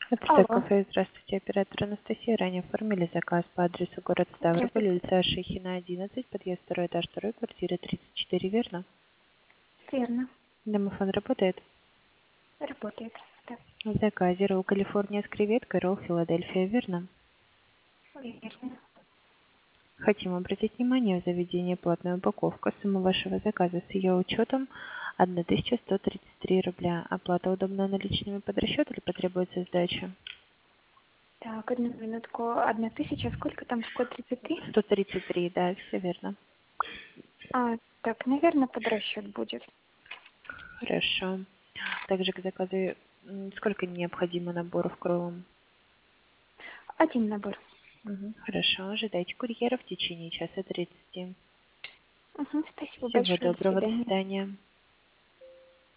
Отрезок Алло, кафе. Здравствуйте, оператор Анастасия. Ранее оформили заказ по адресу город Ставрополь, здравствуйте. улица Шихина, 11, подъезд 2, этаж 2, квартира 34, верно? Верно. Домофон работает? Работает. Да, В заказе ролл Калифорния с креветкой, ролл Филадельфия, верно? верно. Хотим обратить внимание, в заведении платная упаковка. Сумма вашего заказа с ее учетом 1133 рубля. Оплата удобна наличными под расчет или потребуется сдача? Так, одну минутку. 1000, сколько там? 133? 133, да, все верно. Так, наверное, под расчет будет. Хорошо. Также к заказу сколько необходимо наборов к роллам? Один набор. Хорошо. Ожидайте курьера в течение часа 30. Угу, спасибо Всего большое. До доброго. До свидания. свидания.